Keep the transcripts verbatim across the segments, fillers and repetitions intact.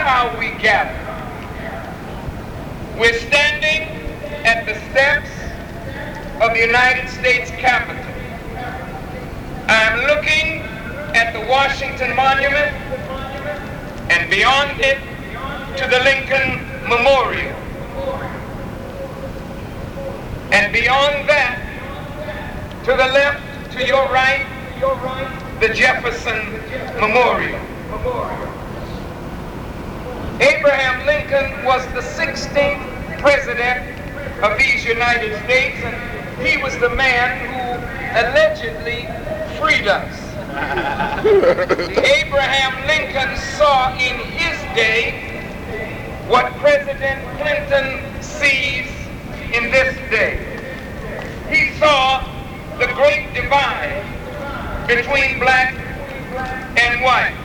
how we gather. We're standing at the steps of the United States Capitol. I'm looking at the Washington Monument and beyond it to the Lincoln Memorial. And beyond that, to the left, to your right, the Jefferson Memorial. Abraham Lincoln was the sixteenth president of these United States, and he was the man who allegedly freed us. Abraham Lincoln saw in his day what President Clinton sees in this day. He saw the great divide between black and white.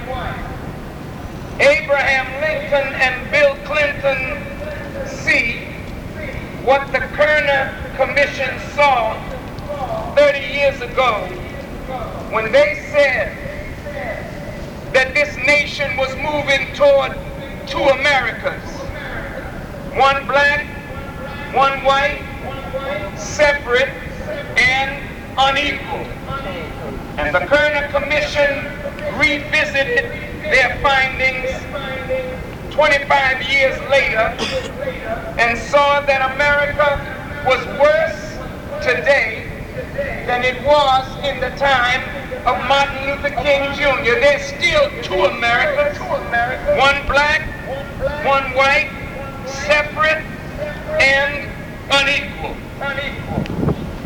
Abraham Lincoln and Bill Clinton see what the Kerner Commission saw thirty years ago when they said that this nation was moving toward two Americas, one black, one white, separate and unequal. And the Kerner Commission revisited their findings twenty-five years later and saw that America was worse today than it was in the time of Martin Luther King Junior There's still two Americas, one black, one white, separate and unequal.